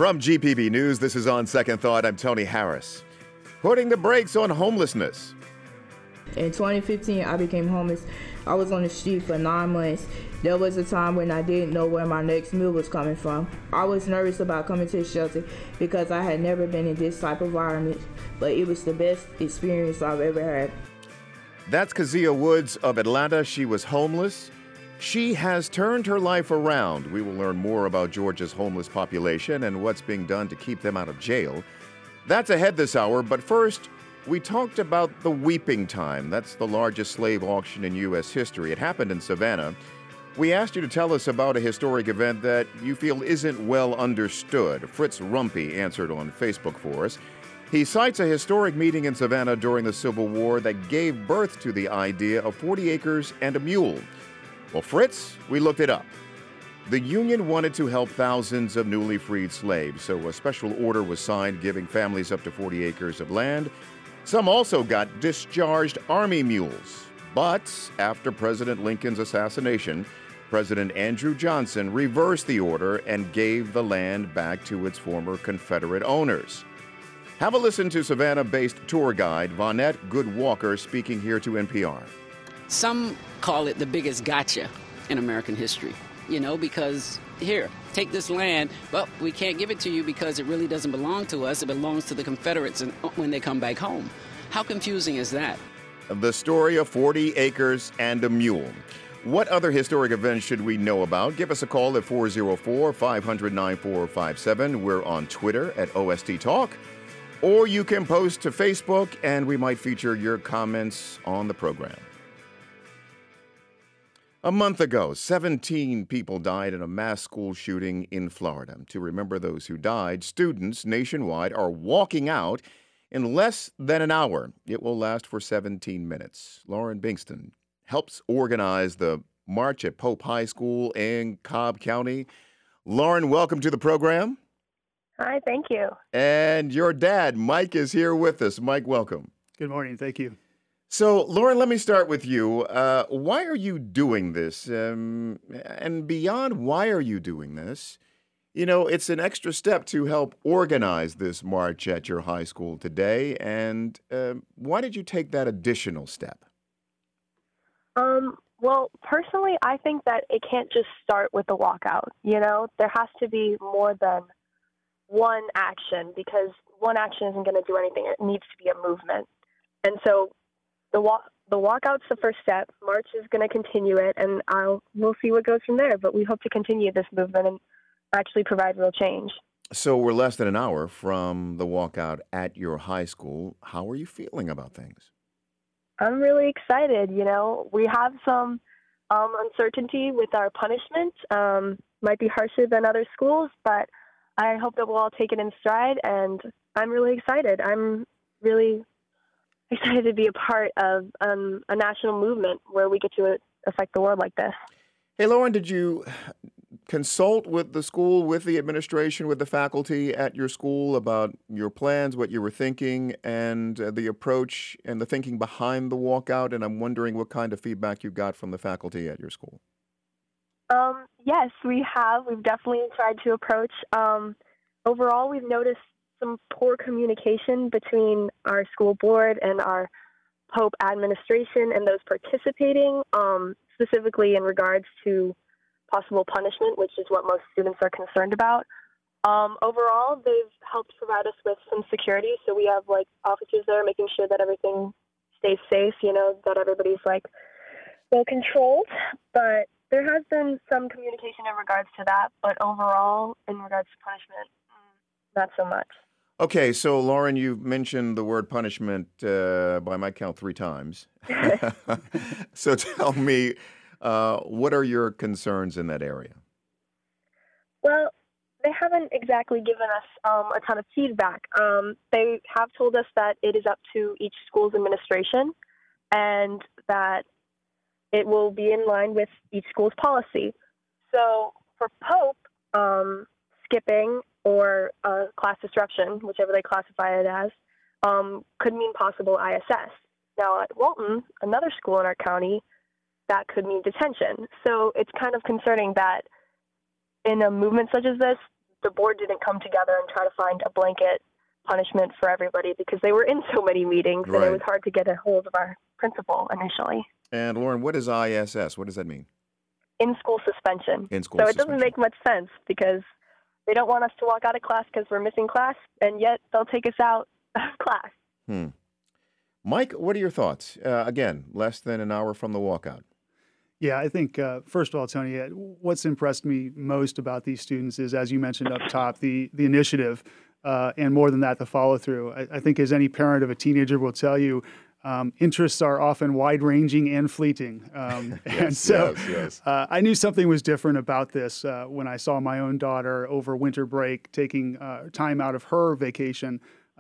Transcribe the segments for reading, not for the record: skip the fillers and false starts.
From GPB News, this is On Second Thought. I'm Tony Harris. Putting the brakes on homelessness. In 2015, I became homeless. I was on the street for 9 months. There was a time when I didn't know where my next meal was coming from. I was nervous about coming to the shelter because I had never been in this type of environment, but it was the best experience I've ever had. That's Kezia Woods of Atlanta. She was homeless. She has turned her life around. We will learn more about Georgia's homeless population and what's being done to keep them out of jail. That's ahead this hour, but first, we talked about the Weeping Time. That's the largest slave auction in U.S. history. It happened in Savannah. We asked you to tell us about a historic event that you feel isn't well understood. Fritz Rumpy answered on Facebook for us. He cites a historic meeting in Savannah during the Civil War that gave birth to the idea of 40 acres and a mule. Well, Fritz, we looked it up. The Union wanted to help thousands of newly freed slaves, so a special order was signed giving families up to 40 acres of land. Some also got discharged Army mules. But after President Lincoln's assassination, President Andrew Johnson reversed the order and gave the land back to its former Confederate owners. Have a listen to Savannah-based tour guide Vonette Good-Walker speaking here to NPR. Some call it the biggest gotcha in American history, because here, take this land, but we can't give it to you because it really doesn't belong to us. It belongs to the Confederates when they come back home. How confusing is that? The story of 40 acres and a mule. What other historic events should we know about? Give us a call at 404-500-9457. We're on Twitter at OST Talk. Or you can post to Facebook, and we might feature your comments on the program. A month ago, 17 people died in a mass school shooting in Florida. To remember those who died, students nationwide are walking out in less than an hour. It will last for 17 minutes. Lauren Bingston helps organize the march at Pope High School in Cobb County. Lauren, welcome to the program. Hi, thank you. And your dad, Mike, is here with us. Mike, welcome. Good morning. Thank you. So, Lauren, let me start with you. Why are you doing this? And beyond why are you doing this, it's an extra step to help organize this march at your high school today. And why did you take that additional step? Well, personally, I think that it can't just start with the walkout. There has to be more than one action because one action isn't going to do anything. It needs to be a movement. And so the walkout's the first step. March is going to continue it, and we'll see what goes from there. But we hope to continue this movement and actually provide real change. So we're less than an hour from the walkout at your high school. How are you feeling about things? I'm really excited. We have some uncertainty with our punishment. Might be harsher than other schools, but I hope that we'll all take it in stride, and I'm really excited. I'm really excited to be a part of a national movement where we get to affect the world like this. Hey, Lauren, did you consult with the school, with the administration, with the faculty at your school about your plans, what you were thinking, and the approach and the thinking behind the walkout? And I'm wondering what kind of feedback you got from the faculty at your school. Yes, we have. We've definitely tried to approach. Overall, we've noticed some poor communication between our school board and our Pope administration and those participating, specifically in regards to possible punishment, which is what most students are concerned about. Overall, they've helped provide us with some security, so we have officers there making sure that everything stays safe, that everybody's well controlled. But there has been some communication in regards to that, but overall, in regards to punishment, not so much. Okay, so Lauren, you've mentioned the word punishment by my count 3 times. So tell me, what are your concerns in that area? Well, they haven't exactly given us a ton of feedback. They have told us that it is up to each school's administration and that it will be in line with each school's policy. So for Pope, skipping or class disruption, whichever they classify it as, could mean possible ISS. Now at Walton, another school in our county, that could mean detention. So it's kind of concerning that in a movement such as this, the board didn't come together and try to find a blanket punishment for everybody because they were in so many meetings and it was hard to get a hold of our principal initially. And Lauren, what is ISS? What does that mean? In-school suspension. In-school So it suspension. doesn't make much sense because they don't want us to walk out of class because we're missing class, and yet they'll take us out of class. Mike, what are your thoughts? Again, less than an hour from the walkout. Yeah, I think, first of all, Tony, what's impressed me most about these students is, as you mentioned up top, the initiative, and more than that, the follow-through. I think as any parent of a teenager will tell you, interests are often wide-ranging and fleeting. I knew something was different about this when I saw my own daughter over winter break taking time out of her vacation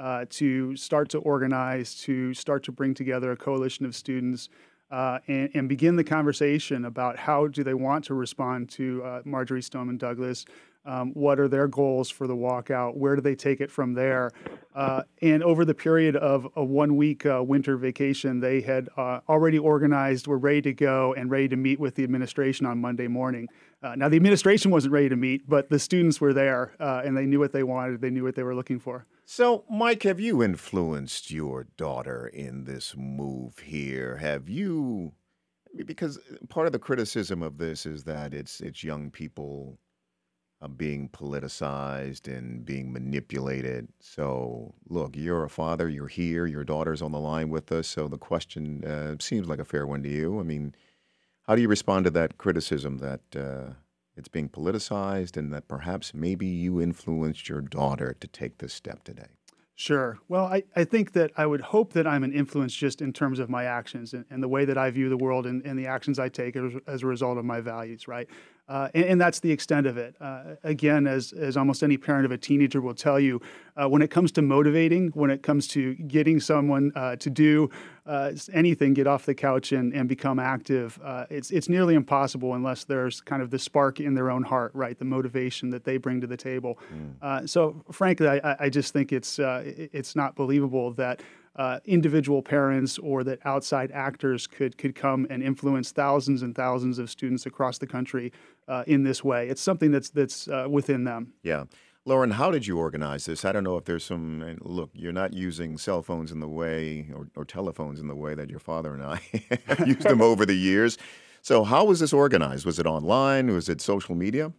to start to organize, to start to bring together a coalition of students and begin the conversation about how do they want to respond to Marjory Stoneman Douglas. What are their goals for the walkout? Where do they take it from there? And over the period of a 1-week winter vacation, they had already organized, were ready to go, and ready to meet with the administration on Monday morning. Now, the administration wasn't ready to meet, but the students were there, and they knew what they wanted. They knew what they were looking for. So, Mike, have you influenced your daughter in this move here? Have you? Because part of the criticism of this is that it's young people being politicized and being manipulated. So, look, you're a father, you're here, your daughter's on the line with us, so the question seems like a fair one to you. I mean, how do you respond to that criticism that it's being politicized and that perhaps maybe you influenced your daughter to take this step today? Sure. Well, I think that I would hope that I'm an influence just in terms of my actions and the way that I view the world and the actions I take as a result of my values, right? And that's the extent of it. Again, as almost any parent of a teenager will tell you, when it comes to motivating, when it comes to getting someone to do anything, get off the couch and become active, it's nearly impossible unless there's kind of the spark in their own heart, right? The motivation that they bring to the table. So frankly, I just think it's not believable that individual parents or that outside actors could come and influence thousands and thousands of students across the country in this way. It's something that's within them. Yeah. Lauren, how did you organize this? I don't know if there's some, look, you're not using cell phones in the way or telephones in the way that your father and I have used them over the years. So how was this organized? Was it online? Was it social media?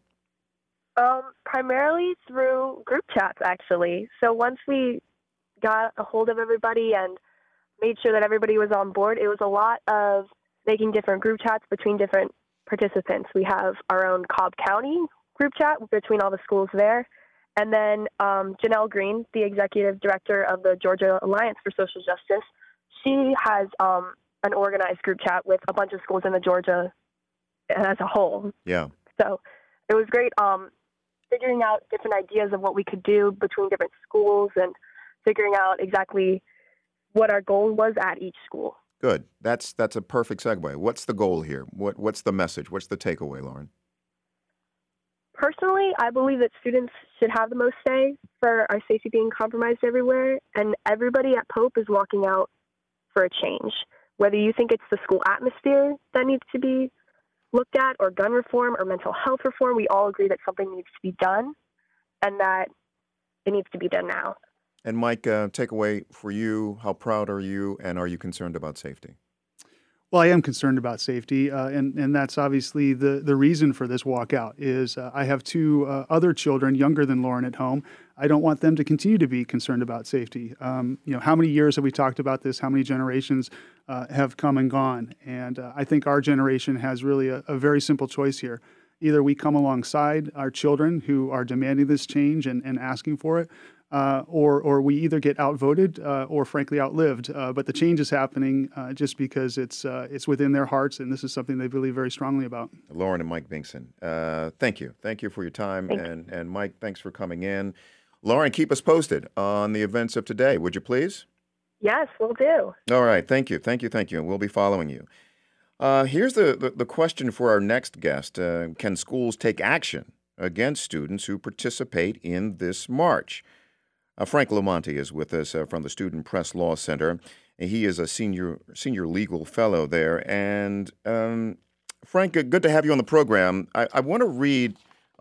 Primarily through group chats, actually. So once we got a hold of everybody and made sure that everybody was on board, it was a lot of making different group chats between different participants. We have our own Cobb County group chat between all the schools there. And then Janelle Green, the executive director of the Georgia Alliance for Social Justice, she has an organized group chat with a bunch of schools in the Georgia as a whole. Yeah. So it was great figuring out different ideas of what we could do between different schools and figuring out exactly what our goal was at each school. Good. That's a perfect segue. What's the goal here? What's the message? What's the takeaway, Lauren? Personally, I believe that students should have the most say for our safety being compromised everywhere, and everybody at Pope is walking out for a change. Whether you think it's the school atmosphere that needs to be looked at, or gun reform, or mental health reform, we all agree that something needs to be done, and that it needs to be done now. And Mike, takeaway for you, how proud are you, and are you concerned about safety? Well, I am concerned about safety, and that's obviously the reason for this walkout is I have two other children younger than Lauren at home. I don't want them to continue to be concerned about safety. How many years have we talked about this? How many generations have come and gone? And I think our generation has really a very simple choice here. Either we come alongside our children who are demanding this change and asking for it, or we either get outvoted or frankly outlived. But the change is happening just because it's within their hearts, and this is something they believe very strongly about. Lauren and Mike Binkson, thank you. Thank you for your time. And Mike, thanks for coming in. Lauren, keep us posted on the events of today, would you please? Yes, we'll do. All right. Thank you. And we'll be following you. Here's the question for our next guest. Can schools take action against students who participate in this march? Frank Lamonti is with us from the Student Press Law Center. He is a senior legal fellow there. And Frank, good to have you on the program. I want to read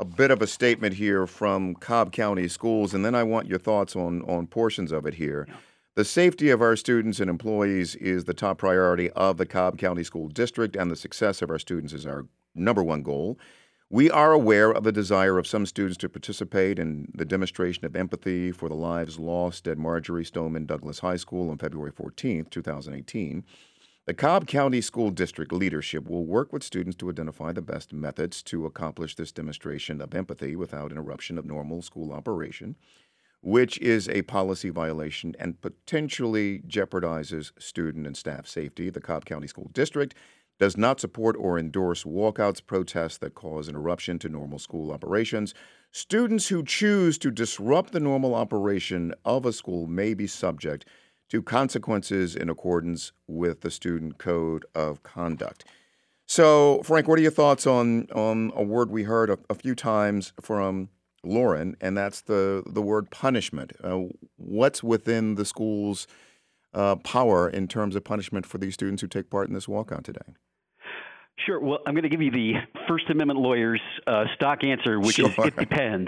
a bit of a statement here from Cobb County Schools, and then I want your thoughts on portions of it here. Yeah. The safety of our students and employees is the top priority of the Cobb County School District, and the success of our students is our number one goal. We are aware of the desire of some students to participate in the demonstration of empathy for the lives lost at Marjory Stoneman Douglas High School on February 14th, 2018. The Cobb County School District leadership will work with students to identify the best methods to accomplish this demonstration of empathy without interruption of normal school operation, which is a policy violation and potentially jeopardizes student and staff safety. The Cobb County School District does not support or endorse walkouts, protests that cause interruption to normal school operations. Students who choose to disrupt the normal operation of a school may be subject to consequences in accordance with the Student Code of Conduct. So, Frank, what are your thoughts on a word we heard a few times from Lauren, and that's the word punishment? What's within the school's power in terms of punishment for these students who take part in this walkout today? Sure. Well, I'm going to give you the First Amendment lawyer's stock answer, which is it depends.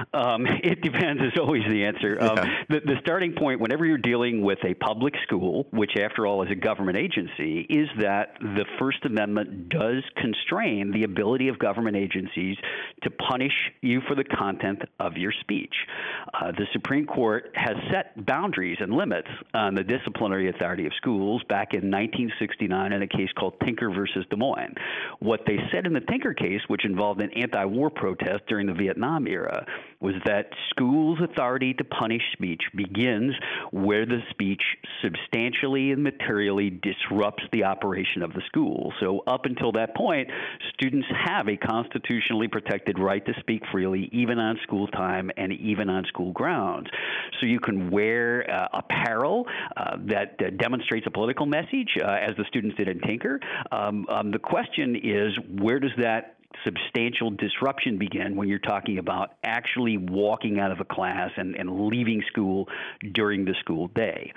It depends is always the answer. The starting point, whenever you're dealing with a public school, which after all is a government agency, is that the First Amendment does constrain the ability of government agencies to punish you for the content of your speech. The Supreme Court has set boundaries and limits on the disciplinary authority of schools back in 1969 in a case called Tinker versus Des Moines. What they said in the Tinker case, which involved an anti-war protest during the Vietnam era, was that schools' authority to punish speech begins where the speech substantially and materially disrupts the operation of the school. So up until that point, students have a constitutionally protected right to speak freely, even on school time and even on school grounds. So you can wear apparel that demonstrates a political message, as the students did in Tinker. The question is, where does that substantial disruption begin when you're talking about actually walking out of a class and leaving school during the school day?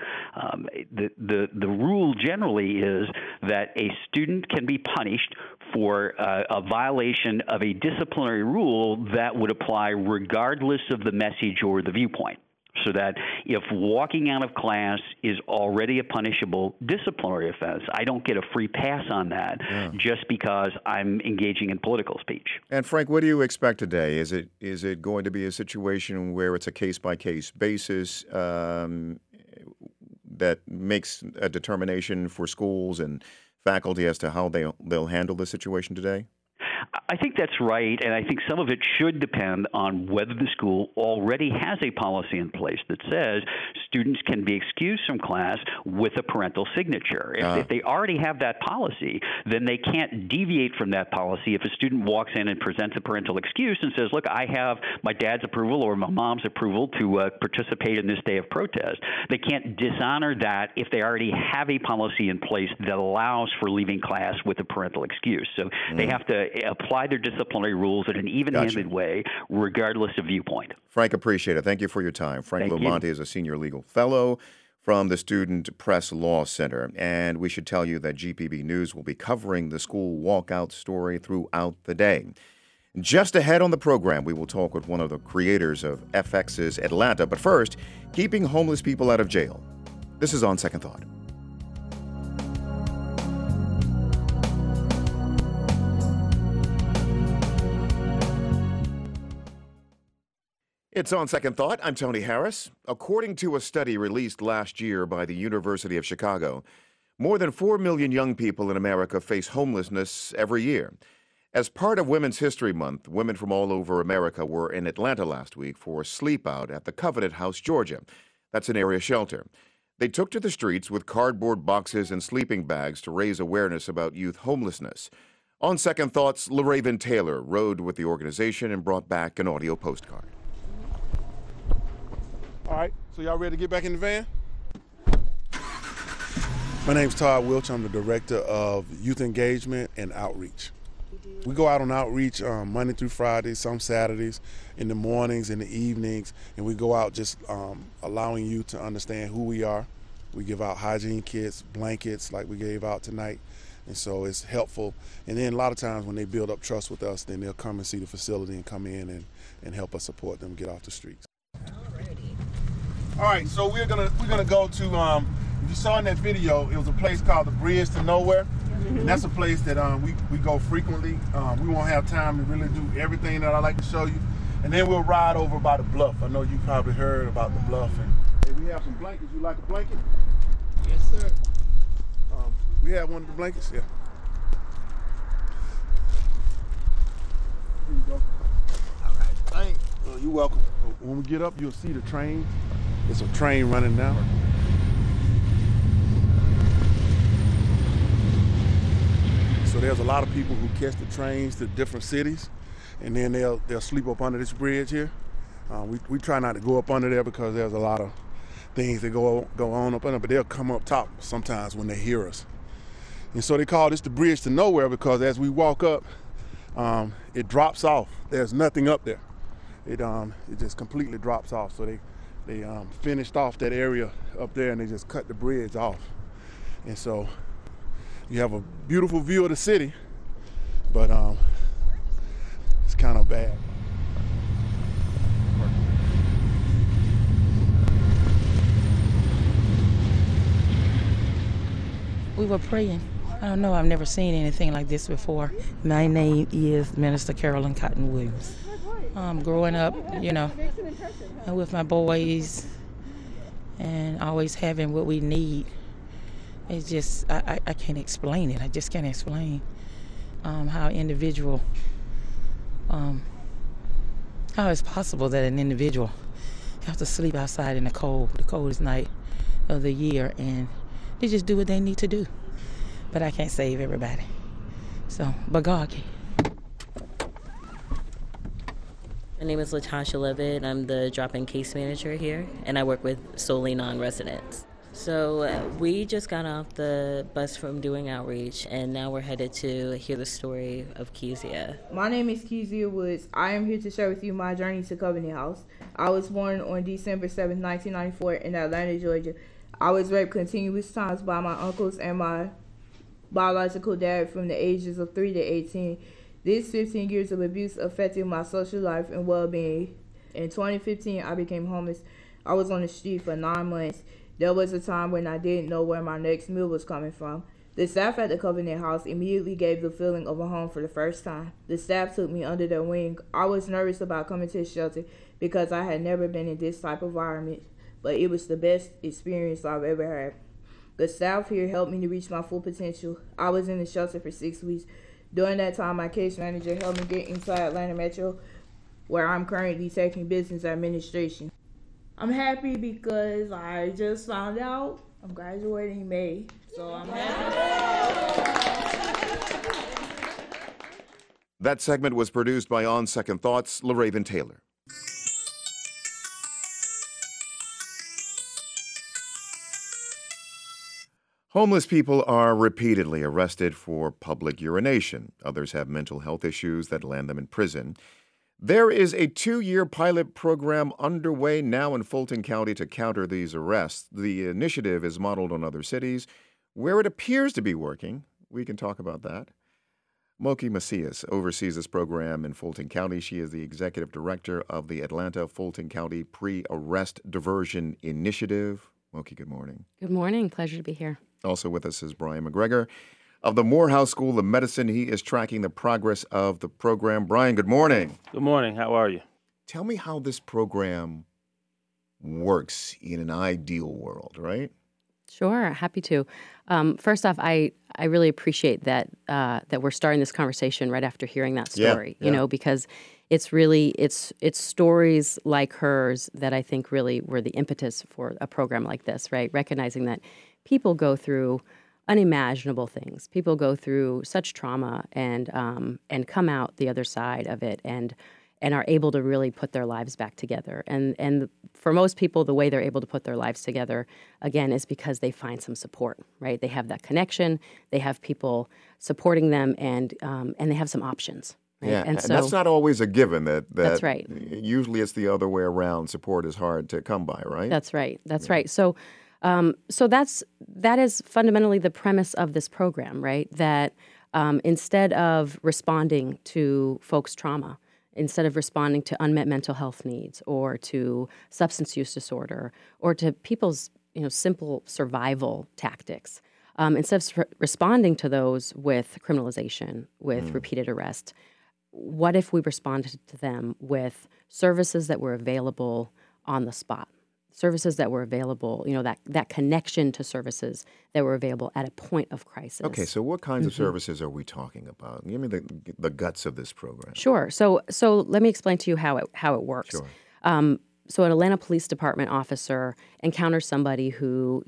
The rule generally is that a student can be punished for a violation of a disciplinary rule that would apply regardless of the message or the viewpoint. So that if walking out of class is already a punishable disciplinary offense, I don't get a free pass on that just because I'm engaging in political speech. And Frank, what do you expect today? Is it going to be a situation where it's a case-by-case basis that makes a determination for schools and faculty as to how they'll handle the situation today? I think that's right, and I think some of it should depend on whether the school already has a policy in place that says students can be excused from class with a parental signature. If they already have that policy, then they can't deviate from that policy. If a student walks in and presents a parental excuse and says, look, I have my dad's approval or my mom's approval to participate in this day of protest, they can't dishonor that if they already have a policy in place that allows for leaving class with a parental excuse. So they have to apply their disciplinary rules in an even-handed way, regardless of viewpoint. Frank, appreciate it. Thank you for your time. Frank Lomonte is a senior legal fellow from the Student Press Law Center. And we should tell you that GPB News will be covering the school walkout story throughout the day. Just ahead on the program, we will talk with one of the creators of FX's Atlanta. But first, keeping homeless people out of jail. This is On Second Thought. It's On Second Thought. I'm Tony Harris. According to a study released last year by the University of Chicago, more than 4 million young people in America face homelessness every year. As part of Women's History Month, women from all over America were in Atlanta last week for a sleep out at the Covenant House, Georgia. That's an area shelter. They took to the streets with cardboard boxes and sleeping bags to raise awareness about youth homelessness. On Second Thoughts, LaRaven Taylor rode with the organization and brought back an audio postcard. All right, so y'all ready to get back in the van? My name's Todd Wilch. I'm the Director of Youth Engagement and Outreach. We go out on outreach Monday through Friday, some Saturdays, in the mornings, in the evenings, and we go out just allowing you to understand who we are. We give out hygiene kits, blankets like we gave out tonight, And so it's helpful. And then a lot of times when they build up trust with us, then they'll come and see the facility and come in and help us support them get off the streets. All right, so we're gonna go to, if you saw in that video, it was a place called the Bridge to Nowhere. And that's a place that we go frequently. We won't have time to really do everything that I like to show you. And then we'll ride over by the bluff. I know you probably heard about the bluff. And hey, we have some blankets. You like a blanket? Yes, sir. We have one of the blankets, yeah. Here you go. All right, thanks. You're welcome. When we get up, you'll see the train. There's a train running now. So there's a lot of people who catch the trains to different cities, and then they'll sleep up under this bridge here. We try not to go up under there because there's a lot of things that go on up under, but they'll come up top sometimes when they hear us. And so they call this the Bridge to Nowhere because as we walk up, it drops off. There's nothing up there. It just completely drops off. So they finished off that area up there and they just cut the bridge off. And so you have a beautiful view of the city, but it's kind of bad. We were praying. I don't know, I've never seen anything like this before. My name is Minister Carolyn Cotton Williams. Growing up, and with my boys and always having what we need. It's just, I can't explain it. I just can't explain how individual, how it's possible that an individual have to sleep outside in the coldest night of the year, and they just do what they need to do. But I can't save everybody. So, but God can. My name is Latasha Levitt. I'm the drop-in case manager here, and I work with solely non-residents. So we just got off the bus from doing outreach, and now we're headed to hear the story of Kezia. My name is Kezia Woods. I am here to share with you my journey to Covenant House. I was born on December 7, 1994 in Atlanta, Georgia. I was raped continuous times by my uncles and my biological dad from the ages of 3 to 18. These 15 years of abuse affected my social life and well-being. In 2015, I became homeless. I was on the street for 9 months. There was a time when I didn't know where my next meal was coming from. The staff at the Covenant House immediately gave the feeling of a home for the first time. The staff took me under their wing. I was nervous about coming to the shelter because I had never been in this type of environment, but it was the best experience I've ever had. The staff here helped me to reach my full potential. I was in the shelter for 6 weeks. During that time, my case manager helped me get inside Atlanta Metro, where I'm currently taking business administration. I'm happy because I just found out I'm graduating in May, so I'm happy. That segment was produced by On Second Thoughts, LaRaven Taylor. Homeless people are repeatedly arrested for public urination. Others have mental health issues that land them in prison. There is a 2-year pilot program underway now in Fulton County to counter these arrests. The initiative is modeled on other cities where it appears to be working. We can talk about that. Moki Macias oversees this program in Fulton County. She is the executive director of the Atlanta Fulton County Pre-Arrest Diversion Initiative. Moki, good morning. Good morning. Pleasure to be here. Also with us is Brian McGregor of the Morehouse School of Medicine. He is tracking the progress of the program. Brian, good morning. Good morning. How are you? Tell me how this program works in an ideal world, right? Sure, happy to. First off, I really appreciate that we're starting this conversation right after hearing that story. Yeah. You know, because it's really it's stories like hers that I think really were the impetus for a program like this, right? Recognizing that people go through unimaginable things. People go through such trauma and come out the other side of it and are able to really put their lives back together. And for most people, the way they're able to put their lives together, again, is because they find some support, right? They have that connection, they have people supporting them, and they have some options. Right? Yeah, and so that's not always a given. That's right. Usually it's the other way around. Support is hard to come by, right? That's right. That's right. So So that is fundamentally the premise of this program, right? That instead of responding to folks' trauma, instead of responding to unmet mental health needs or to substance use disorder or to people's simple survival tactics, instead of responding to those with criminalization, with repeated arrest, what if we responded to them with services that were available on the spot? Services that were available, that connection to services that were available at a point of crisis. Okay, so what kinds of services are we talking about? Give me the guts of this program. Sure. So let me explain to you how it works. Sure. So an Atlanta Police Department officer encounters somebody who,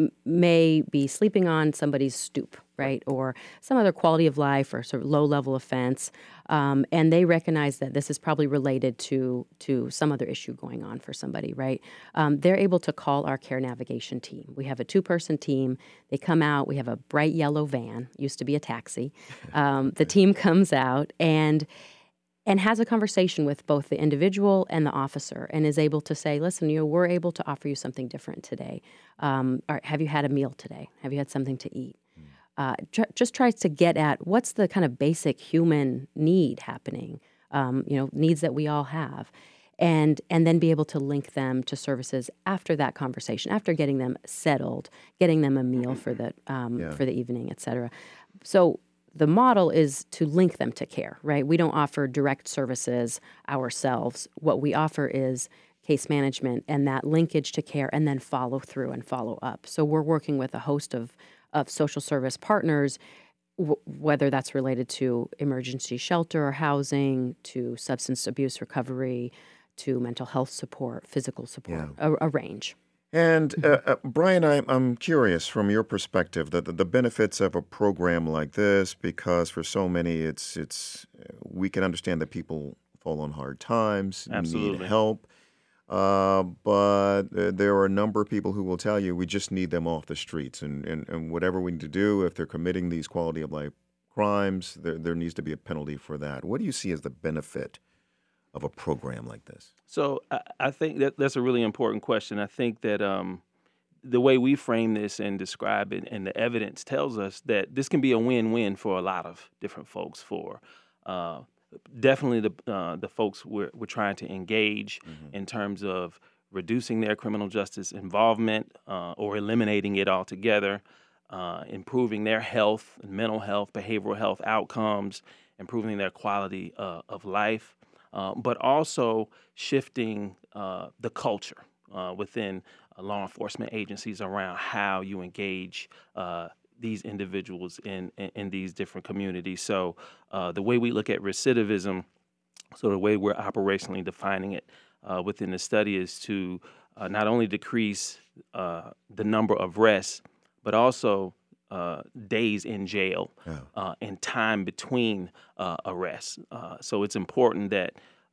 may be sleeping on somebody's stoop, right? Or some other quality of life or sort of low-level offense, and they recognize that this is probably related to some other issue going on for somebody, right? They're able to call our care navigation team. We have a 2-person team. They come out. We have a bright yellow van, used to be a taxi. The team comes out and has a conversation with both the individual and the officer and is able to say, listen, we're able to offer you something different today. Have you had a meal today? Have you had something to eat? Just tries to get at what's the kind of basic human need happening, needs that we all have. And then be able to link them to services after that conversation, after getting them settled, getting them a meal for the evening, et cetera. So the model is to link them to care, right? We don't offer direct services ourselves. What we offer is case management and that linkage to care and then follow through and follow up. So we're working with a host of social service partners, whether that's related to emergency shelter or housing, to substance abuse recovery, to mental health support, physical support, a range. And Brian, I'm curious from your perspective the benefits of a program like this, because for so many it's we can understand that people fall on hard times, need help, but there are a number of people who will tell you we just need them off the streets, and whatever we need to do if they're committing these quality of life crimes, there needs to be a penalty for that. What do you see as the benefit of a program like this? So I think that's a really important question. I think that the way we frame this and describe it, and the evidence tells us that this can be a win-win for a lot of different folks. For definitely the folks we're trying to engage in terms of reducing their criminal justice involvement or eliminating it altogether, improving their health, mental health, behavioral health outcomes, improving their quality of life. But also shifting the culture within law enforcement agencies around how you engage these individuals in these different communities. So the way we look at recidivism, so the way we're operationally defining it within the study is to not only decrease the number of arrests, but also days in jail and time between arrests. So it's important that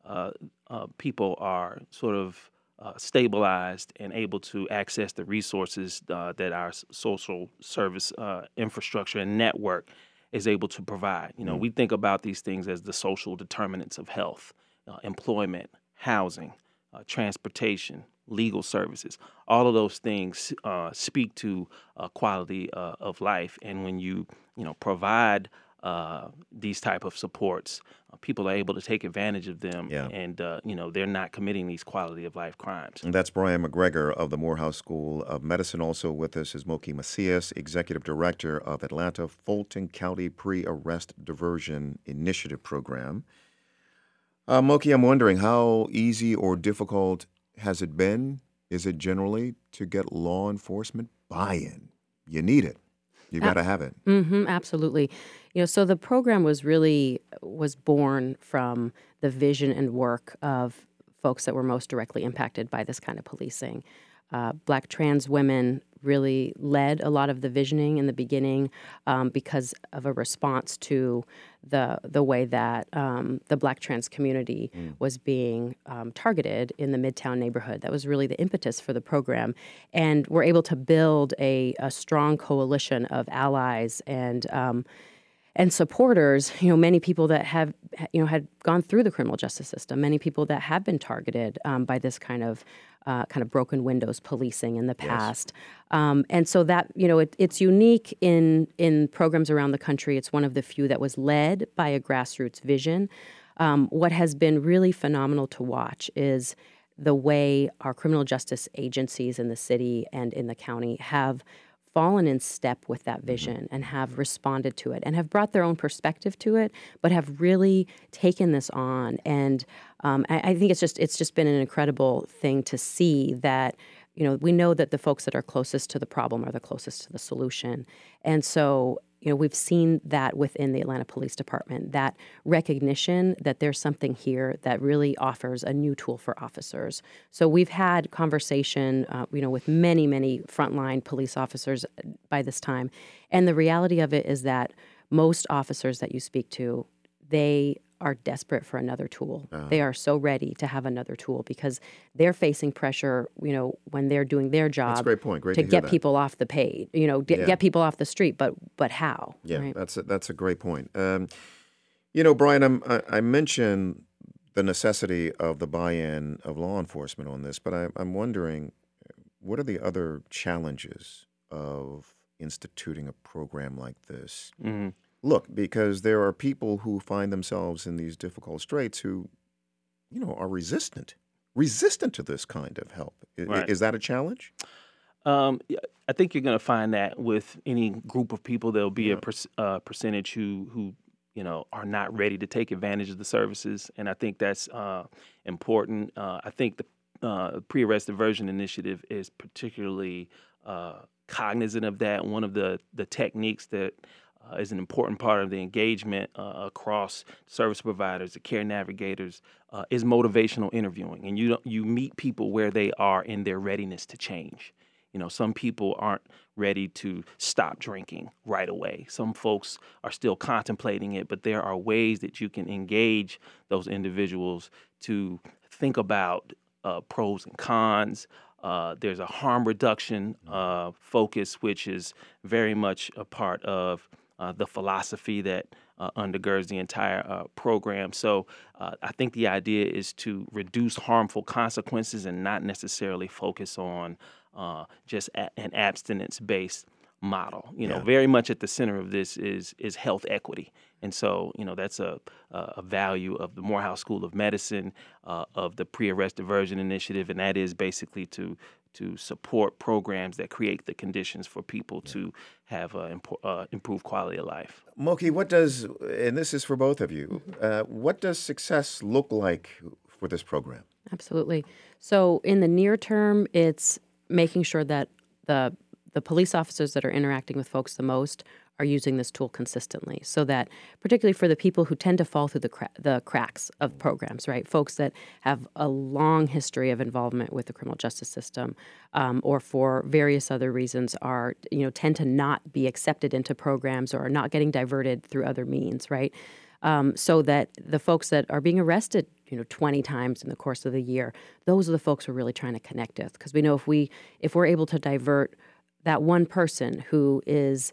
people are sort of stabilized and able to access the resources that our social service infrastructure and network is able to provide. We think about these things as the social determinants of health, employment, housing, transportation, legal services. All of those things speak to quality of life. And when you provide these type of supports, people are able to take advantage of them, and they're not committing these quality of life crimes. And that's Brian McGregor of the Morehouse School of Medicine. Also with us is Moki Macias, Executive Director of Atlanta Fulton County Pre-Arrest Diversion Initiative Program. Moki, I'm wondering, how easy or difficult has it been, is it generally, to get law enforcement buy-in? You need it. You got to have it. Absolutely. So the program was born from the vision and work of folks that were most directly impacted by this kind of policing. Black trans women really led a lot of the visioning in the beginning because of a response to the way that the Black trans community was being targeted in the Midtown neighborhood. That was really the impetus for the program. And we're able to build a strong coalition of allies and and supporters, many people that have, had gone through the criminal justice system, many people that have been targeted by this kind of broken windows policing in the past. And so that, it's unique in programs around the country. It's one of the few that was led by a grassroots vision. What has been really phenomenal to watch is the way our criminal justice agencies in the city and in the county have fallen in step with that vision and have responded to it and have brought their own perspective to it, but have really taken this on. And I think it's just been an incredible thing to see that, we know that the folks that are closest to the problem are the closest to the solution. And so, we've seen that within the Atlanta Police Department, that recognition that there's something here that really offers a new tool for officers. So we've had conversation, with many, many frontline police officers by this time. And the reality of it is that most officers that you speak to, they are desperate for another tool. They are so ready to have another tool because they're facing pressure, when they're doing their job. That's a great point. Great to hear get that. people off the page, get people off the street, but how? Yeah, right? that's a great point. Brian, I mentioned the necessity of the buy-in of law enforcement on this, but I'm wondering, what are the other challenges of instituting a program like this? Mm-hmm. Look, because there are people who find themselves in these difficult straits who, are resistant to this kind of help. Right. Is that a challenge? I think you're going to find that with any group of people, there'll be a percentage who are not ready to take advantage of the services, and I think that's important. I think the pre-arrest diversion initiative is particularly cognizant of that. One of the techniques that is an important part of the engagement across service providers, the care navigators, is motivational interviewing. And you meet people where they are in their readiness to change. Some people aren't ready to stop drinking right away. Some folks are still contemplating it, but there are ways that you can engage those individuals to think about pros and cons. There's a harm reduction focus, which is very much a part of the philosophy that undergirds the entire program. So I think the idea is to reduce harmful consequences and not necessarily focus on just an abstinence-based model. Very much at the center of this is health equity. And so, that's a value of the Morehouse School of Medicine, of the Pre-Arrest Diversion Initiative, and that is basically to support programs that create the conditions for people to have improved quality of life. Moki, what does, and this is for both of you, what does success look like for this program? Absolutely. So in the near term, it's making sure that the police officers that are interacting with folks the most are using this tool consistently, so that particularly for the people who tend to fall through the cracks of programs, right? Folks that have a long history of involvement with the criminal justice system, or for various other reasons tend to not be accepted into programs or are not getting diverted through other means, right? So that the folks that are being arrested 20 times in the course of the year, those are the folks we're really trying to connect with, because we know if we're able to divert that one person who is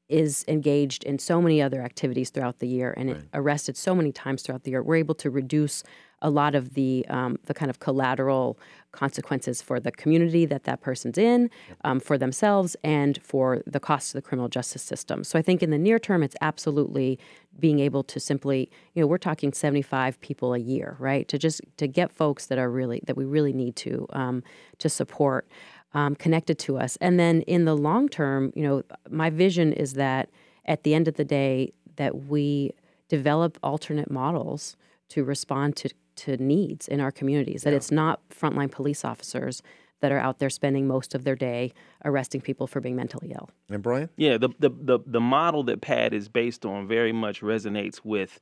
engaged in so many other activities throughout the year and arrested so many times throughout the year, we're able to reduce a lot of the kind of collateral consequences for the community that person's in, for themselves, and for the cost of the criminal justice system. So I think in the near term, it's absolutely being able to simply, we're talking 75 people a year, right? To get folks that we really need to support. Connected to us. And then in the long term, my vision is that at the end of the day, that we develop alternate models to respond to needs in our communities, that it's not frontline police officers that are out there spending most of their day arresting people for being mentally ill. And Brian? Yeah, the model that Pat is based on very much resonates with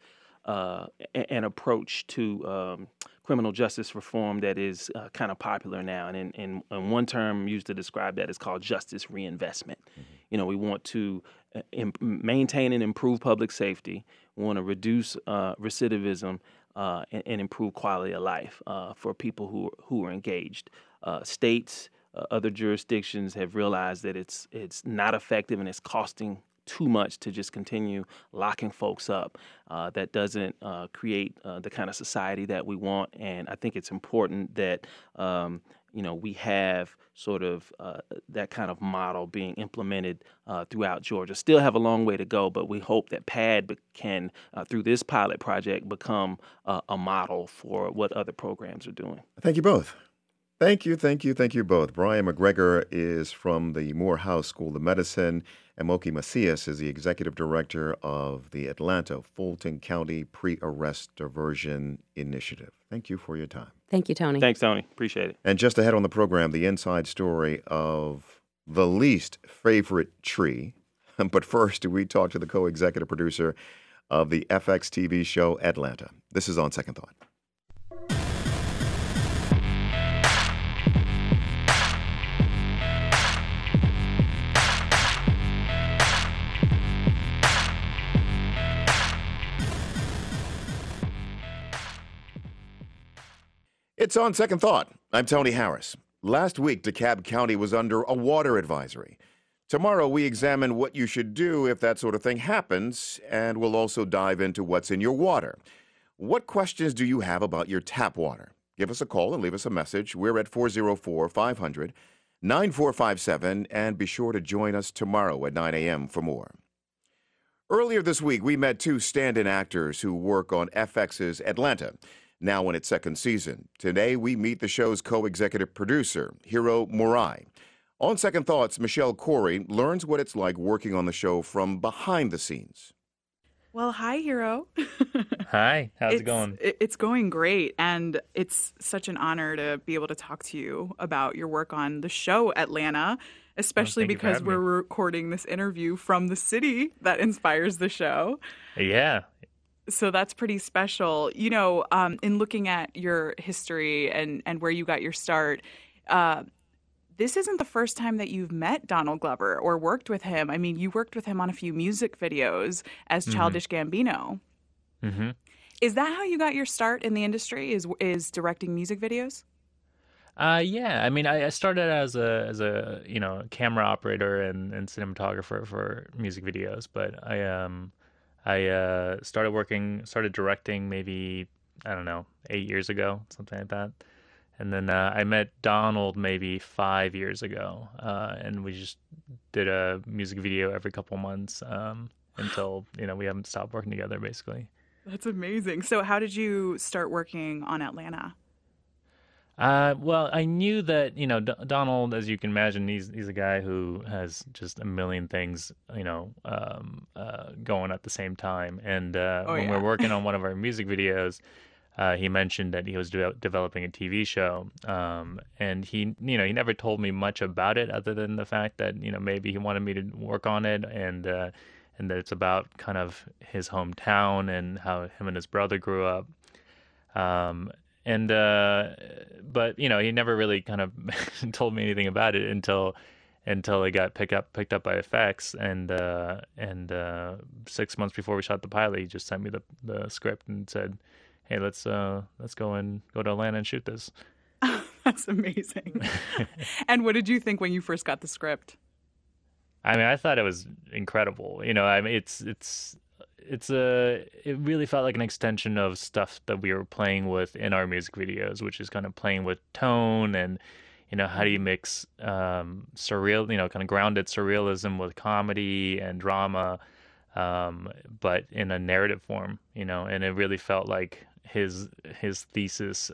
an approach to criminal justice reform that is kind of popular now. And one term used to describe that is called justice reinvestment. Mm-hmm. We want to maintain and improve public safety. We want to reduce recidivism and improve quality of life for people who are engaged. States, other jurisdictions have realized that it's not effective and it's costing too much to just continue locking folks up. That doesn't create the kind of society that we want. And I think it's important that we have sort of that kind of model being implemented throughout Georgia. Still have a long way to go, but we hope that PAD can, through this pilot project, become a model for what other programs are doing. Thank you both. Thank you both. Brian McGregor is from the Morehouse School of Medicine, and Moki Macias is the executive director of the Atlanta Fulton County Pre-Arrest Diversion Initiative. Thank you for your time. Thank you, Tony. Thanks, Tony. Appreciate it. And just ahead on the program, the inside story of the least favorite tree. But first, we talk to the co-executive producer of the FX TV show Atlanta. This is On Second Thought. It's On Second Thought. I'm Tony Harris. Last week, DeKalb County was under a water advisory. Tomorrow, we examine what you should do if that sort of thing happens, and we'll also dive into what's in your water. What questions do you have about your tap water? Give us a call and leave us a message. We're at 404-500-9457, and be sure to join us tomorrow at 9 a.m. for more. Earlier this week, we met two stand-in actors who work on FX's Atlanta, now in its second season. Today, we meet the show's co-executive producer, Hiro Murai. On Second Thoughts, Michelle Corey learns what it's like working on the show from behind the scenes. Well, hi, Hiro. Hi, how's it going? It's going great, and it's such an honor to be able to talk to you about your work on the show Atlanta, especially because we're recording this interview from the city that inspires the show. Yeah. So that's pretty special. You know, in looking at your history and where you got your start, this isn't the first time that you've met Donald Glover or worked with him. I mean, you worked with him on a few music videos as Childish Gambino. Mm-hmm. Is that how you got your start in the industry, is directing music videos? Yeah. I mean, I started as a camera operator and cinematographer for music videos, but I started directing maybe, 8 years ago, something like that. And then I met Donald maybe 5 years ago, and we just did a music video every couple months until, we haven't stopped working together, basically. That's amazing. So how did you start working on Atlanta? Well, I knew that, Donald, as you can imagine, he's a guy who has just a million things, going at the same time. And when we're working on one of our music videos, he mentioned that he was developing a TV show. And he never told me much about it other than the fact that, maybe he wanted me to work on it and that it's about kind of his hometown and how him and his brother grew up. But he never really kind of told me anything about it until it got picked up by FX, and 6 months before we shot the pilot, he just sent me the script and said, "Hey, let's go to Atlanta and shoot this." That's amazing. And what did you think when you first got the script? I mean, I thought it was incredible. I mean, it really felt like an extension of stuff that we were playing with in our music videos, which is kind of playing with tone and, how do you mix surreal, kind of grounded surrealism with comedy and drama, but in a narrative form, and it really felt like his thesis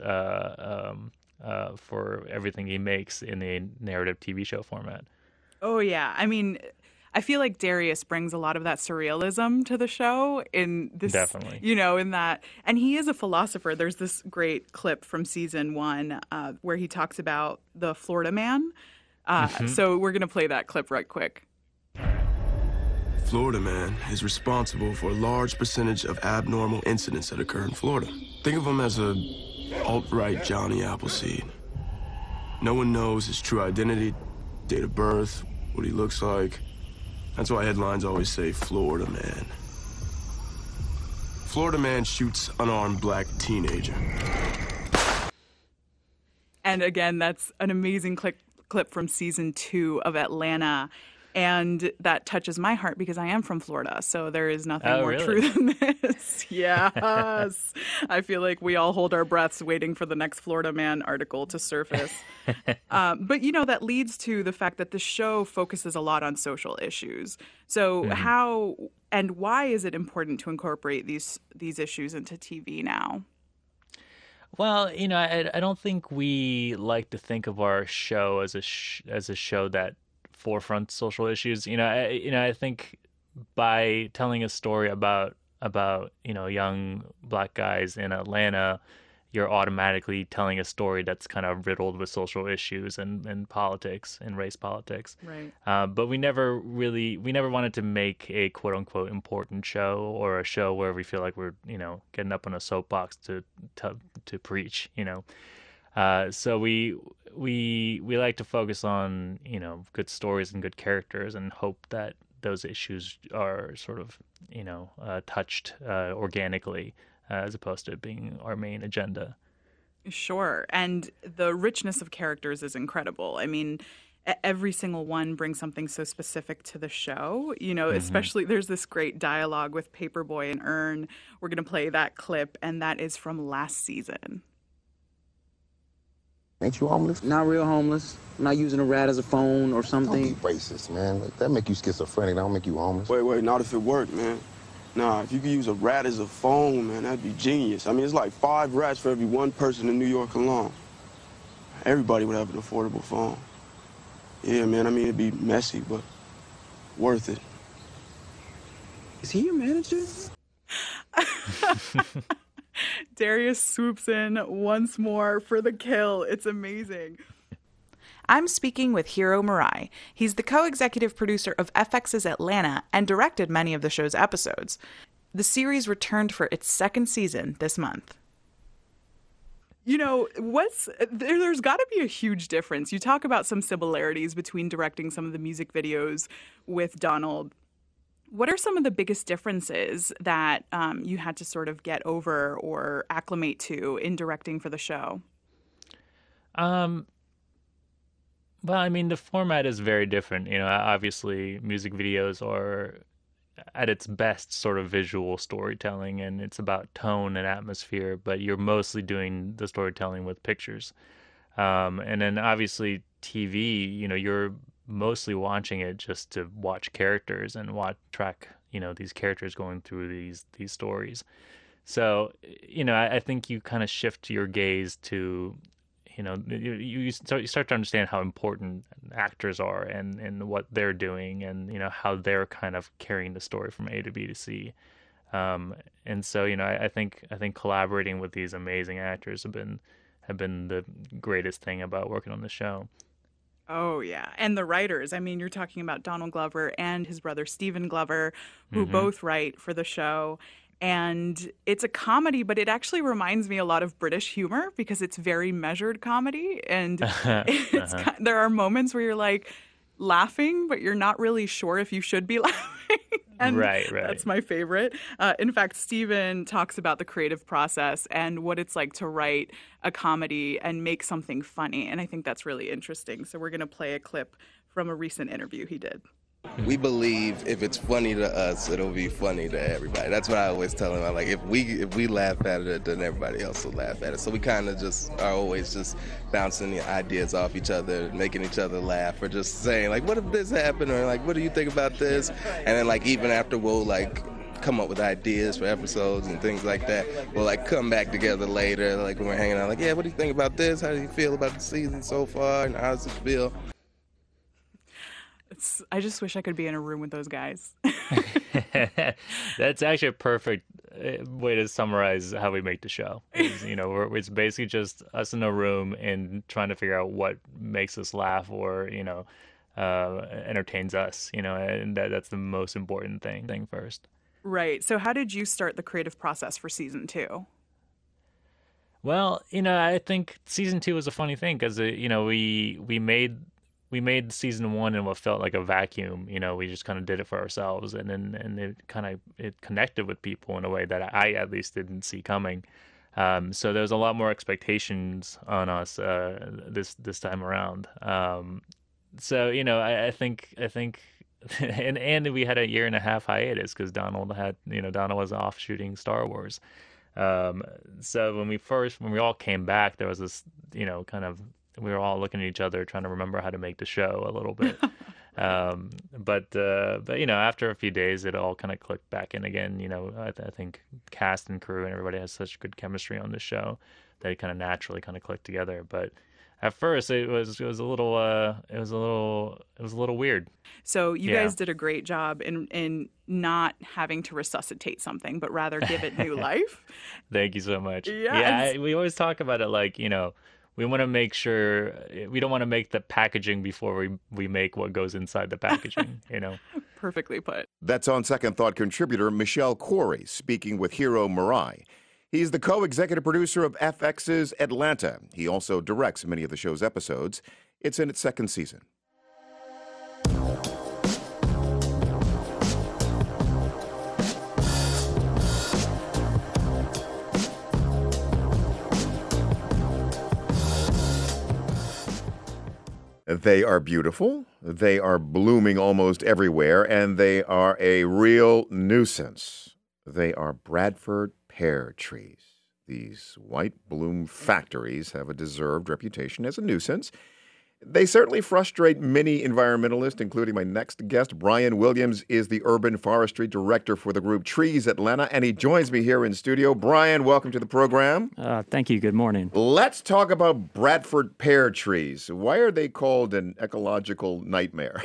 for everything he makes in a narrative TV show format. Oh, yeah. I mean, I feel like Darius brings a lot of that surrealism to the show in this, definitely, in that. And he is a philosopher. There's this great clip from season 1 where he talks about the Florida man. So we're going to play that clip right quick. Florida man is responsible for a large percentage of abnormal incidents that occur in Florida. Think of him as a alt-right Johnny Appleseed. No one knows his true identity, date of birth, what he looks like. That's why headlines always say Florida man. Florida man shoots unarmed black teenager. And again, that's an amazing clip from season 2 of Atlanta. And that touches my heart because I am from Florida. So there is nothing more really? true than this. Yes. I feel like we all hold our breaths waiting for the next Florida Man article to surface. But, that leads to the fact that the show focuses a lot on social issues. So how and why is it important to incorporate these issues into TV now? Well, I don't think we like to think of our show as a show that forefronts social issues. I think by telling a story about young black guys in Atlanta, you're automatically telling a story that's kind of riddled with social issues and politics and race politics. Right. But we never wanted to make a quote unquote important show or a show where we feel like we're getting up on a soapbox to preach. So we like to focus on good stories and good characters and hope that those issues are sort of touched organically, as opposed to it being our main agenda. Sure. And the richness of characters is incredible. I mean, every single one brings something so specific to the show. Especially there's this great dialogue with Paperboy and Earn. We're going to play that clip, and that is from last season. Ain't you homeless? Not real homeless. I'm not using a rat as a phone or something. Don't be racist, man. That make you schizophrenic. That don't make you homeless. Wait, not if it worked, man. Nah, if you could use a rat as a phone, man, that'd be genius. I mean, it's like 5 rats for every 1 person in New York alone. Everybody would have an affordable phone. Yeah, man, I mean, it'd be messy, but worth it. Is he your manager? Darius swoops in once more for the kill. It's amazing. I'm speaking with Hiro Murai. He's the co-executive producer of FX's Atlanta and directed many of the show's episodes. The series returned for its 2nd season this month. There's got to be a huge difference. You talk about some similarities between directing some of the music videos with Donald. What are some of the biggest differences that you had to sort of get over or acclimate to in directing for the show? Well, I mean, the format is very different. Obviously, music videos are at its best sort of visual storytelling, and it's about tone and atmosphere, but you're mostly doing the storytelling with pictures. And then obviously TV, you're mostly watching it just to watch characters and track these characters going through these stories. So I think you kind of shift your gaze to you start to understand how important actors are and what they're doing and how they're kind of carrying the story from A to B to C. And so I think collaborating with these amazing actors have been the greatest thing about working on the show. Oh, yeah. And the writers. I mean, you're talking about Donald Glover and his brother Stephen Glover, who both write for the show. And it's a comedy, but it actually reminds me a lot of British humor because it's very measured comedy. And there are moments where you're like laughing, but you're not really sure if you should be laughing. And right. That's my favorite. In fact, Stephen talks about the creative process and what it's like to write a comedy and make something funny. And I think that's really interesting. So we're going to play a clip from a recent interview he did. We believe if it's funny to us, it'll be funny to everybody. That's what I always tell them. I'm like, if we laugh at it, then everybody else will laugh at it. So we kind of just are always just bouncing the ideas off each other, making each other laugh, or just saying like, what if this happened, or like, what do you think about this? And then like even after we'll like come up with ideas for episodes and things like that, we'll like come back together later, like when we're hanging out, like, yeah, what do you think about this? How do you feel about the season so far? And how does it feel? I just wish I could be in a room with those guys. That's actually a perfect way to summarize how we make the show. It's basically just us in a room and trying to figure out what makes us laugh or entertains us. And that's the most important thing first. Right. So how did you start the creative process for season 2? Well, I think season 2 was a funny thing because we made season 1 in what felt like a vacuum. We just kind of did it for ourselves, and it connected with people in a way that I at least didn't see coming. So there was a lot more expectations on us this time around. So I think and we had a 1.5 year hiatus because Donald was off shooting Star Wars. So when we all came back, there was this, we were all looking at each other trying to remember how to make the show a little bit. But after a few days, it all kind of clicked back in again. I think cast and crew and everybody has such good chemistry on this show that it kind of naturally kind of clicked together. But at first, it was a little weird. So you guys did a great job in not having to resuscitate something, but rather give it new life. Thank you so much. Yes. Yeah, we always talk about it like, we want to make sure we don't want to make the packaging before we make what goes inside the packaging, Perfectly put. That's On Second Thought contributor Michelle Corey speaking with Hiro Murai. He's the co-executive producer of FX's Atlanta. He also directs many of the show's episodes. It's in its second season. They are beautiful, they are blooming almost everywhere, and they are a real nuisance. They are Bradford pear trees. These white bloom factories have a deserved reputation as a nuisance. They certainly frustrate many environmentalists, including my next guest. Brian Williams is the urban forestry director for the group Trees Atlanta, and he joins me here in studio. Brian, welcome to the program. Thank you. Good morning. Let's talk about Bradford pear trees. Why are they called an ecological nightmare?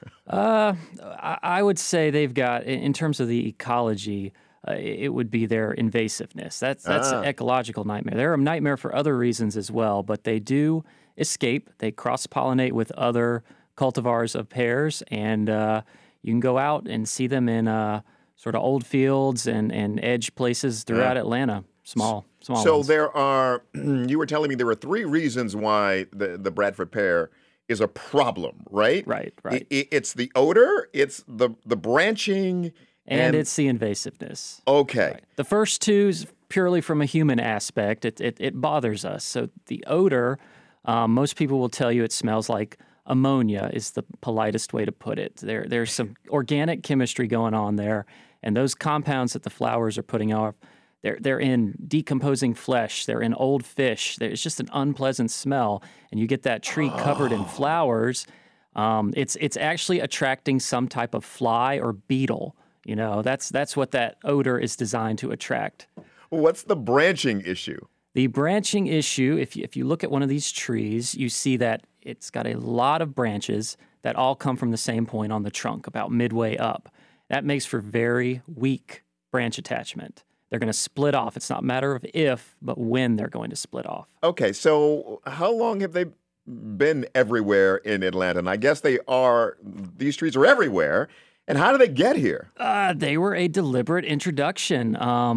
I would say they've got, in terms of the ecology, it would be their invasiveness. That's an ecological nightmare. They're a nightmare for other reasons as well, but they do escape. They cross-pollinate with other cultivars of pears, and you can go out and see them in sort of old fields and edge places throughout Atlanta. Small So ones. there are, you were telling me there are 3 reasons why the Bradford pear is a problem, right? Right. It's the odor, it's the branching, and it's the invasiveness. Okay. Right. The first 2 is purely from a human aspect. It bothers us. So the odor, most people will tell you it smells like ammonia is the politest way to put it. There's some organic chemistry going on there, and those compounds that the flowers are putting off, they're in decomposing flesh. They're in old fish. It's just an unpleasant smell, and you get that tree covered in flowers. It's actually attracting some type of fly or beetle. That's what that odor is designed to attract. What's the branching issue? The branching issue, if you look at one of these trees, you see that it's got a lot of branches that all come from the same point on the trunk, about midway up. That makes for very weak branch attachment. They're going to split off. It's not a matter of if, but when they're going to split off. Okay, so how long have they been everywhere in Atlanta? And I guess these trees are everywhere. And how did they get here? They were a deliberate introduction.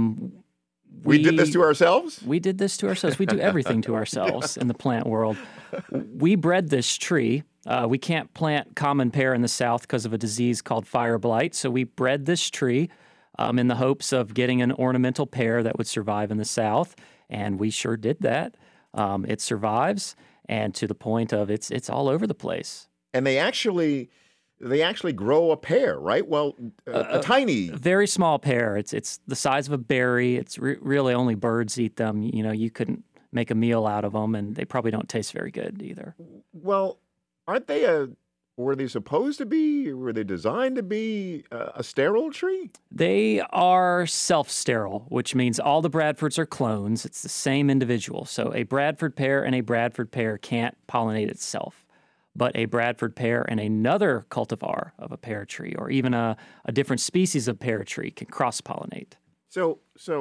We did this to ourselves? We did this to ourselves. We do everything to ourselves in the plant world. We bred this tree. We can't plant common pear in the South because of a disease called fire blight. So we bred this tree in the hopes of getting an ornamental pear that would survive in the South. And we sure did that. It survives, and to the point of it's all over the place. And they actually grow a pear, right? Well, a tiny, very small pear. It's the size of a berry. It's really only birds eat them. You couldn't make a meal out of them, and they probably don't taste very good either. Well, aren't they were they supposed to be? Were they designed to be a sterile tree? They are self-sterile, which means all the Bradfords are clones. It's the same individual. So a Bradford pear and a Bradford pear can't pollinate itself. But a Bradford pear and another cultivar of a pear tree, or even a different species of pear tree, can cross-pollinate. So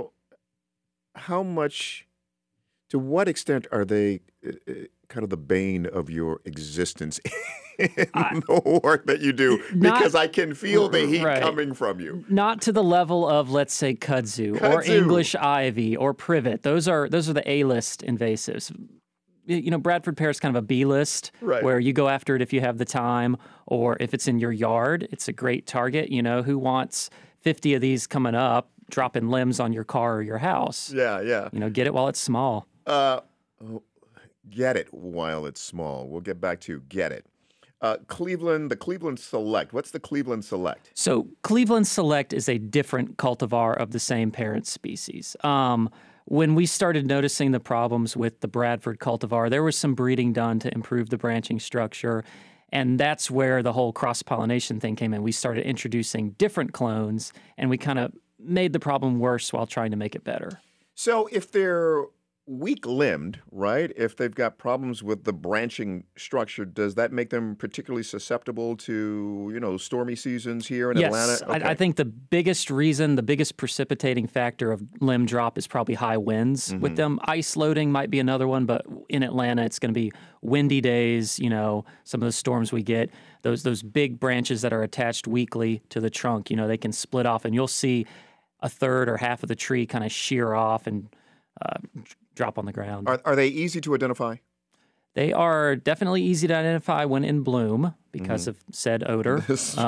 to what extent are they kind of the bane of your existence in the work that you do? Because I can feel the heat coming from you. Not to the level of, let's say, kudzu or English ivy or privet. Those are the A-list invasives. Bradford pear is kind of a B-list, where you go after it if you have the time, or if it's in your yard, it's a great target. Who wants 50 of these coming up, dropping limbs on your car or your house? Yeah. Get it while it's small. Get it while it's small. We'll get back to get it. the Cleveland Select. What's the Cleveland Select? So Cleveland Select is a different cultivar of the same parent species. When we started noticing the problems with the Bradford cultivar, there was some breeding done to improve the branching structure, and that's where the whole cross-pollination thing came in. We started introducing different clones, and we kind of made the problem worse while trying to make it better. So if they're weak-limbed, right? If they've got problems with the branching structure, does that make them particularly susceptible to, stormy seasons here in Atlanta? Yes, I think the biggest reason, the biggest precipitating factor of limb drop is probably high winds. Mm-hmm. With them, ice loading might be another one, but in Atlanta, it's going to be windy days, some of the storms we get, those big branches that are attached weakly to the trunk, they can split off, and you'll see a third or half of the tree kind of shear off and drop on the ground. Are they easy to identify? They are definitely easy to identify when in bloom because of said odor.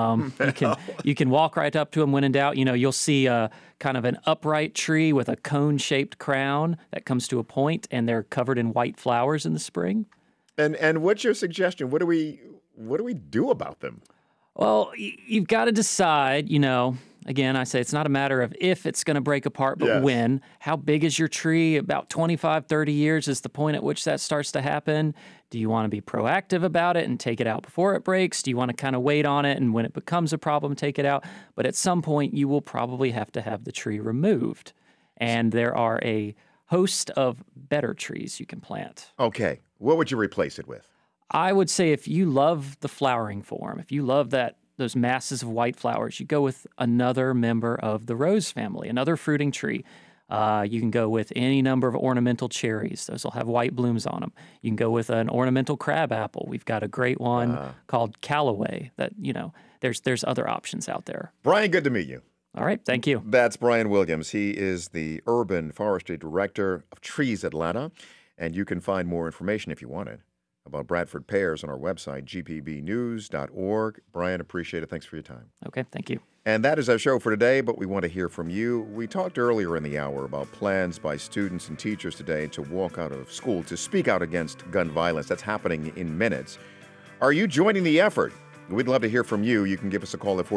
You can walk right up to them when in doubt. You'll see kind of an upright tree with a cone-shaped crown that comes to a point, and they're covered in white flowers in the spring. And what's your suggestion? What do we do about them? Well, you've got to decide, Again, I say it's not a matter of if it's going to break apart, but when. How big is your tree? About 25, 30 years is the point at which that starts to happen. Do you want to be proactive about it and take it out before it breaks? Do you want to kind of wait on it and when it becomes a problem, take it out? But at some point, you will probably have to have the tree removed. And there are a host of better trees you can plant. Okay. What would you replace it with? I would say if you love the flowering form, if you love those masses of white flowers, you go with another member of the rose family, another fruiting tree. You can go with any number of ornamental cherries. Those will have white blooms on them. You can go with an ornamental crabapple. We've got a great one called Callaway that, there's other options out there. Brian, good to meet you. All right, thank you. That's Brian Williams. He is the Urban Forestry Director of Trees Atlanta, and you can find more information if you want it about Bradford pears on our website, gpbnews.org. Brian, appreciate it. Thanks for your time. Okay, thank you. And that is our show for today, but we want to hear from you. We talked earlier in the hour about plans by students and teachers today to walk out of school to speak out against gun violence. That's happening in minutes. Are you joining the effort? We'd love to hear from you. You can give us a call at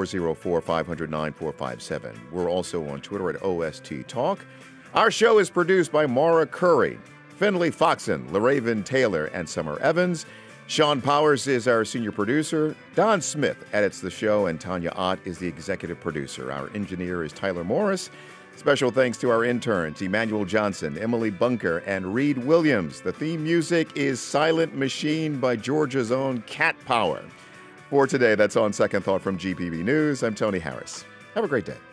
404-500-9457. We're also on Twitter at OST Talk. Our show is produced by Maura Curry, Finley Foxen, LaRaven Taylor, and Summer Evans. Sean Powers is our senior producer. Don Smith edits the show, and Tanya Ott is the executive producer. Our engineer is Tyler Morris. Special thanks to our interns, Emmanuel Johnson, Emily Bunker, and Reed Williams. The theme music is Silent Machine by Georgia's own Cat Power. For today, that's On Second Thought from GPB News. I'm Tony Harris. Have a great day.